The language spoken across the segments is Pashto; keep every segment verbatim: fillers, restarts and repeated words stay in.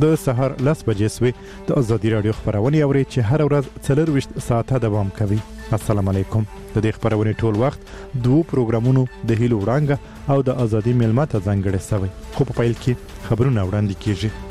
د سهار لس بجې سوې د ازادي راډیو خپرونې اورئ چې هره ورځ څلرویشت ساعته دوام کوي. السلام علیکم. د دې خپرونې ټول وخت دوه پروګرامونو د هیلو وړانګه او د ازادي میلمه ته ځانګړی سوی، خو په پیل کې خبرونه وړاندې کیږي.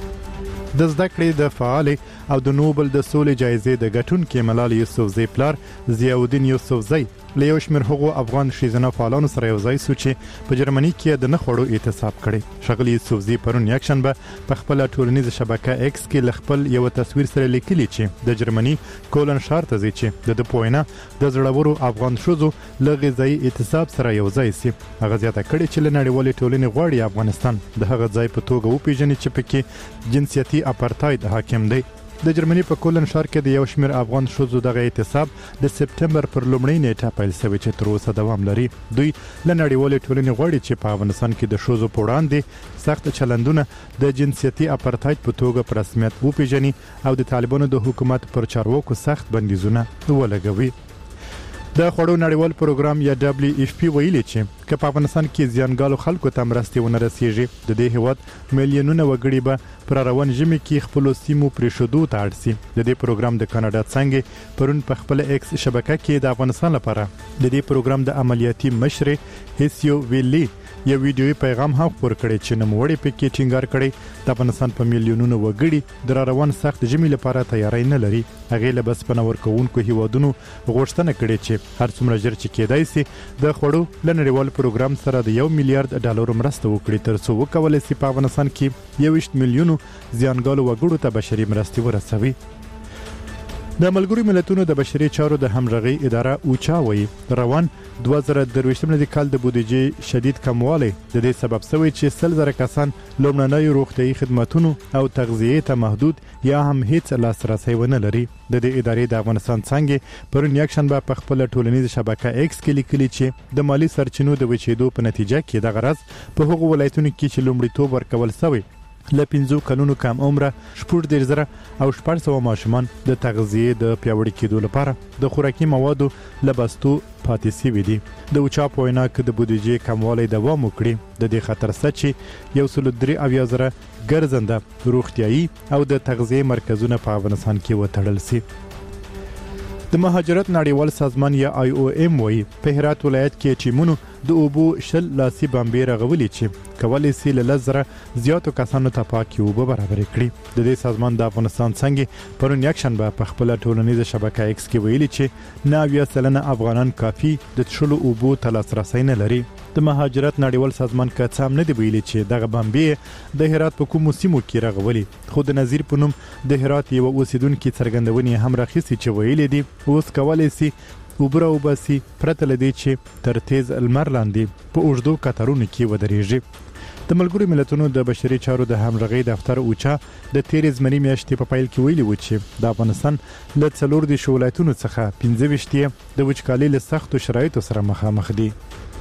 د زده کړې د فعال او د نوبل د سولې جایزې د ګټونکي ملالۍ یوسفزۍ پلار ضیاءالدین یوسفزۍ له یو شمېر هغو افغان ښځینه فعالانو سره یو ځای سو چې په جرمني کې د نه خوړو اعتصاب کړی. ښاغلي یوسفزۍ پرون یکشنبه په خپله ټولنیزه شبکه ایکس کې له خپل یوه تصویر سره لیکلي چې د جرمني کولن ښار ته ځي چې د ده په وینا د زړورو افغان ښځو له غذایي اعتصاب سره یو ځای سي. هغه زیاته کړې چې له نړیوالې ټولنې غواړي افغانستان د هغه ځای په توګه وپیژني چې پکې جنسیتي اپارتاید حاکم دی. د جرمني په کولن ښار کې د یو شمېر افغان ښځو دغه اعتصاب د سپټمبر پر لومړۍ نیټه پیل شوی چې تر اوسه دوام لري. دوی له نړیوالې ټولنې غواړي چې په افغانستان کې د ښځو په وړاندې سخت چلندونه د جنسیتي اپارتاید په توګه په رسمیت وپیژني او د طالبانو د حکومت پر چارواکو سخت بندیزونه ولګوي. د خوړو نړیوال پروګرام یا دبلیو ایف پی ویلي چې که په افغانستان کې زیانګالو خلکو ته مرستې ونه رسیږي، د دې هیواد میلیونونه وګړي به پر روان ژمي کې خپلو سیمو پرېښودو ته اړ سي. د دې پروګرام د کاناډا څنګه پرون په خپل ایکس شبکه کې د افغانستان لپاره د دې پروګرام د عملیاتي مشرې هیسیو ویلی یو ویډیوي پیغام هم خپور کړی چې نوموړی پکې ټینګار کړی د افغانستان په میلیونونو وګړي د را روان سخت ژمي لپاره تیاری نه لري. هغې له بسپنه ورکوونکو هیوادونو غوښتنه کړې چې هر څومره ژر چې کېدای سي د خوړو له نړیوال پروګرام سره د یو میلیارډ ډالرو مرسته وکړي تر څو وکولی سي په افغانستان کې یوویشت میلیونو زیانګالو وګړو ته بشري مرستې ورسوي. د ملګرو ملتونو د بشري چارو د همغږۍ اداره اوچا وایي روان دوه زره درویشتم کال د بودیجې شدید کموالی د دې سبب شوی چې سل زره کسان لومړنیو روغتیايي خدماتونو او تغذیې ته محدود یا هم هیڅ لاسرسی ونه لري. د دې ادارې د افغانستان څنګه پرون یکشنبه په خپل ټولنیزه شبکه ایکس کې لیکلي چې د مالی سرچینو د وچېدو په نتیجه کې د غرض په هغو ولایتونو کې چې لومړیتوب ورکول شوی له پنځو کلونو کم عمره شپږ دېرش زره او شپږ سوه ماشومان د تغذیې د پیاوړي کېدو لپاره د خوراکي موادو له بستو پاتې سوي دي. د اوچا په وینا که د بودیجې کموالی دوام وکړي د دې خطر شته چې یو سل درې اویا زره ګرځنده روغتیايي او د تغذیې مرکزونه په افغانستان کې وتړل سي. د مهاجرت نړیوال سازمان یا آی او ایم وایي په هرات ولایت کې ټیمونو د اوبو شل لاسي بمبې رغولي چې کولی سي له لس زره زیاتو کسانو ته پاکې اوبه برابرې کړي. د دې سازمان د افغانستان څنګه پرون یکشنبه په خپله ټولنیزه شبکه ایکس کې ویلي چې نه اویا سلنه افغانان کافي د څښلو اوبو ته لاسرسی نه لري. د مهاجرت نړیوال سازمان که څه هم نه دی ویلي چې دغه بمبې د هرات په کومو سیمو کې رغولي، خو د نظیر په نوم د هرات یوه اوسیدونکي څرګندونې هم راخیستې چې ویلي دي اوس کولی سي اوبه راوباسي پرته له دې چې تر تیز لمر لاندې په اوږدو کتارونو کې ودرېږي. د ملګرو ملتونو د بشري چارو د همغږۍ دفتر اوچا د تیرې زمري میاشتې په پیل کې ویلي و چې د افغانستان له څلور دېرشو ولایتونو څخه پنځه ویشت یې د وچکالۍ له سختو شرایطو سره مخامخ دي.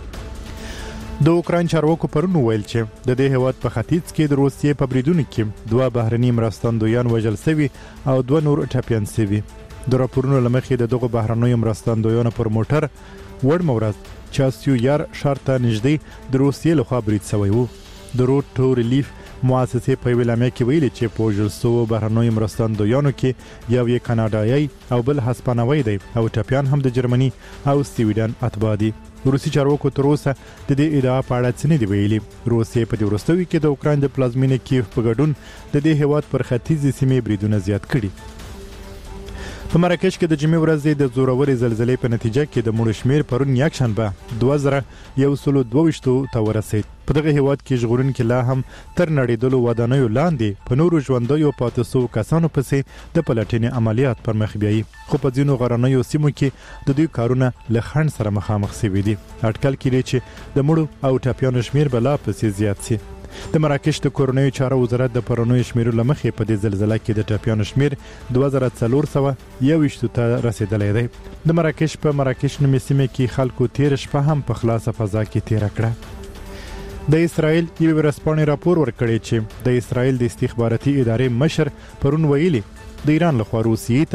د اوکراین چارواکو پرون ویل چې د دې هیواد په ختیځ کې د روسیې په بریدونو کې دوه بهرني مرستندویان وژل سوي او دوه نور ټپیان سوي. د راپورونو له مخې د دغو بهرنیو مرستندویانو پر موټر وړمه ورځ چاسیو یار ښار ته نږدې د روسیې لخوا برید سوی و. د روډ ټو ریلیف مؤسسې په یوې اعلامیه کې ویلي چې په وژل سوو بهرنیو مرستندویانو کې یو یې کاناډایي او بل هسپانوی دی او ټپیان هم د جرمني او سویډن اتباع دي. روسي چارواکو تر اوسه د دې ادعا په اړه څه نه دي ویلي. روسیې په دې وروستیو کې د اوکراین د پلازمینې کیف په ګډون د دې هیواد پر ختیځې سیمې بریدونه زیات کړي. په مراکش کې د جمعې ورځې د زورورې زلزلې په نتیجه کې د مړو شمېر پرون یکشنبه دوه زره یو سلو دوه ویشتو ته ورسید. په دغه هیواد کې ژغورونکي لا هم تر نړېدلو ودانیو لاندې په نورو ژوندیو پاتې سوو کسانو پسې د پلټنې عملیات پر مخ بیایي، خو په ځینو غرنیو سیمو کې د دوی کارونه له خنډ سره مخامخ سوي دي. اټکل کېږي چې د مړو او ټپیانو شمېر به لا پسې زیات سي. د مراکش د کورنیو چارو وزارت د پرونیو شمیرو له مخې په دې زلزله کې د ټپیانو شمیر دوه زره څلور سوه یوویشتو ته رسېدلی دی. د مراکش په مراکش نومې سیمې کې خلکو تېره شپه هم په خلاصه فضا کې تېره کړه. د اسرائیل یوې ورځپاڼې راپور ورکړی چې د اسرائیل د استخباراتي ادارې مشر پرون ویلي د ایران لخوا روسیې ته